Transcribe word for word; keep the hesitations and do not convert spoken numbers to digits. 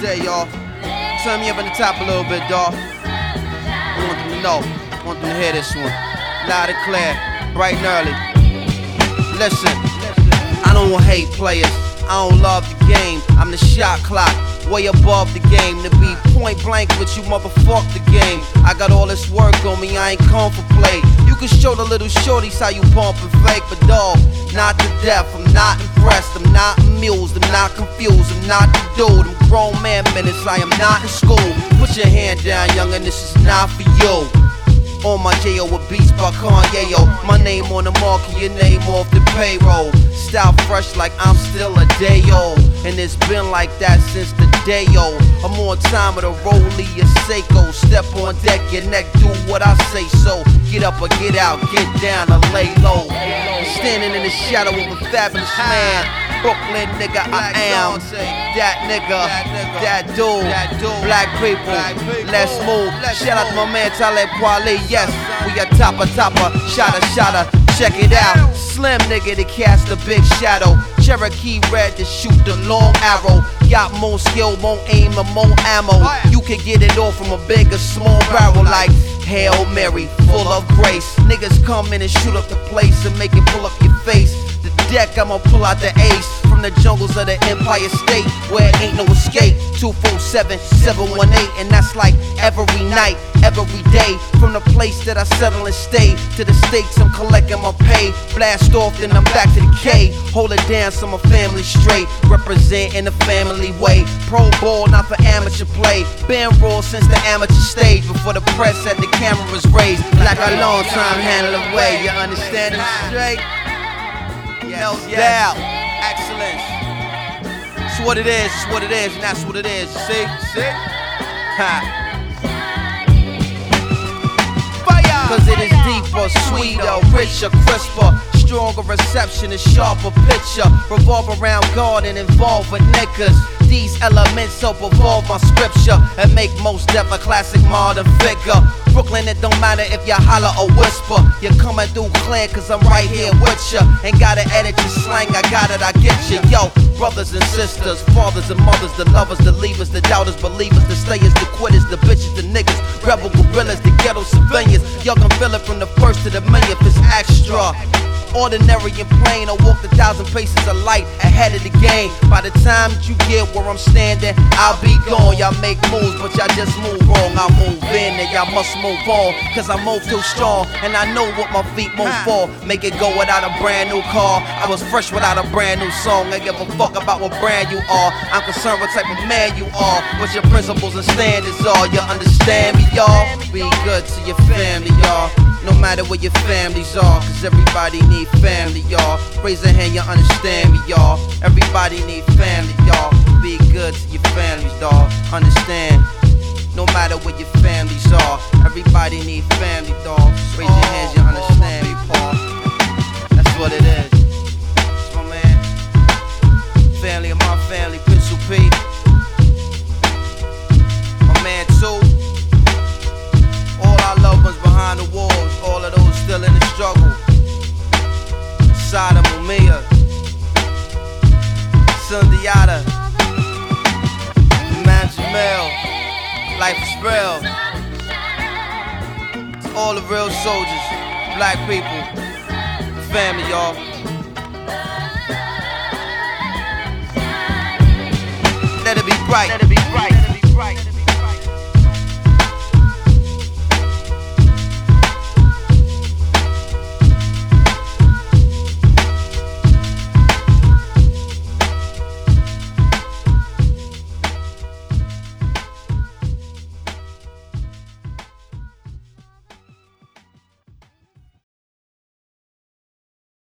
day, y'all. Turn me up in the top a little bit, dawg. I want them to know. I want them to hear this one. Loud and clear, bright and early. Listen, I don't hate players. I don't love the game. I'm the shot clock, way above the game. To be point blank with you, motherfuck the game. I got all this work on me, I ain't come for play. You can show the little shorties how you pump and fake, but dawg, not to death. I'm not impressed, I'm not amused, I'm not confused, I'm not the dude. I'm grown man minutes, I am not in school. Put your hand down, youngin', this is not for you. On my J O with beats by Kanye, yo. My name on the market, your name off the payroll. Style fresh like I'm still a day old. And it's been like that since the day old. I'm on time with a Rollie, a Seiko. Step on deck, your neck, do what I say so. Get up or get out, get down or lay low. Standing in the shadow of a fabulous man. Brooklyn nigga, I am that nigga, that dude. Black people, let's move. Shout out to my man Talib Kweli. Yes, we a topper, topper, shotter, shotter. Check it out. Slim nigga to cast a big shadow. Cherokee red to shoot the long arrow. Got more skill, more aim, and more ammo. You can get it all from a big or small barrel like Hail Mary, full of grace. Niggas come in and shoot up the place and make it pull up your face. The deck, I'ma pull out the ace from the jungles of the Empire State where ain't no escape. Two four seven, seven one eight, and that's like every night, every day. From the place that I settle and stay to the states I'm collecting my pay. Blast off, then I'm back to the K. Hold it down so my family straight. Represent in a family way. Pro ball, not for amateur play. Been raw since the amateur stage. Before the press had the cameras raised. Like a long time handle away. You understand it straight? No doubt. Excellence. It's what it is, it's what it is, and that's what it is. See? See? Ha. Cause it is deeper, sweeter, richer, crisper, stronger reception, and sharper picture. Revolve around God and involve with niggas. These elements help evolve my scripture and make most death a classic modern figure. Brooklyn, it don't matter if you holler or whisper. You're coming through clear cause I'm right here with ya. Ain't gotta edit your slang, I got it, I get ya. Yo, brothers and sisters, fathers and mothers, the lovers, the leavers, the doubters, believers, the stayers, the quitters, the bitches, the niggas, rebel gorillas, the ghetto civilians. Y'all can feel it from the first to the millionth, it's extra. Ordinary and plain, I walk a thousand paces of light ahead of the game. By the time that you get where I'm standing, I'll be gone. Y'all make moves, but y'all just move wrong. I move in and y'all must move on. Cause I move too strong, and I know what my feet move for. Make it go without a brand new car. I was fresh without a brand new song. I give a fuck about what brand you are. I'm concerned what type of man you are. What your principles and standards are. You understand me, y'all? Be good to your family, y'all. No matter where your families are, cause everybody need family, y'all. Raise a hand, you understand me, y'all. Everybody need family, y'all. Be good to your families, dawg. Understand. No matter where your families are, everybody need family, dawg. Raise your hands, you understand me, Paul. That's what it is. It's my man. Family of my family, Pencil P. My man too. All our loved ones behind the walls, all of those still in the struggle. Sada Mumia, Sundiata, Man Jamel, life is real. To all the real soldiers, black people, family, y'all. Let it be bright. Let it be bright.